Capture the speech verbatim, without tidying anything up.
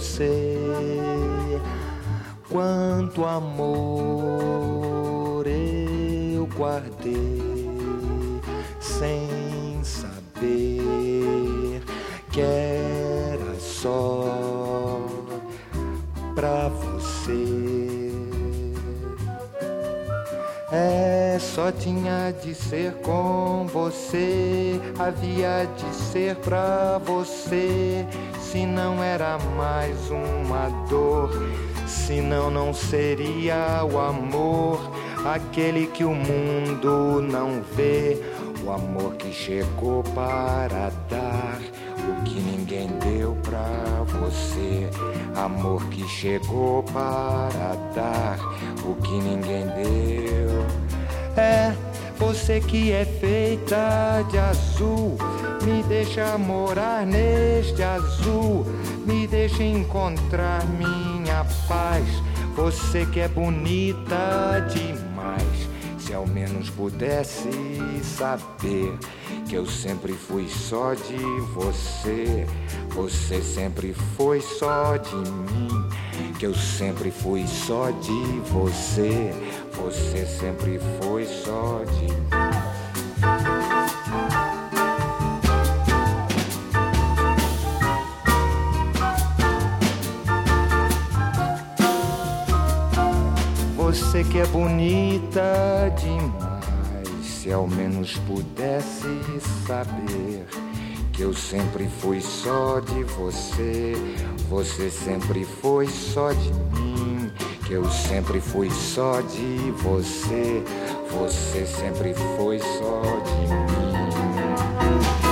você. Quanto amor eu guardei sem saber que era só pra você. É, só tinha de ser com você, havia de ser pra você. Se não era mais uma dor, senão não seria o amor, aquele que o mundo não vê, o amor que chegou para dar o que ninguém deu pra você, amor que chegou para dar o que ninguém deu. É, você que é feita de azul, me deixa morar neste azul, me deixa encontrar minha paz. Você que é bonita demais, se ao menos pudesse saber que eu sempre fui só de você, você sempre foi só de mim, que eu sempre fui só de você, você sempre foi só de mim. Você que é bonita demais, se ao menos pudesse saber que eu sempre fui só de você, você sempre foi só de mim, que eu sempre fui só de você, você sempre foi só de mim.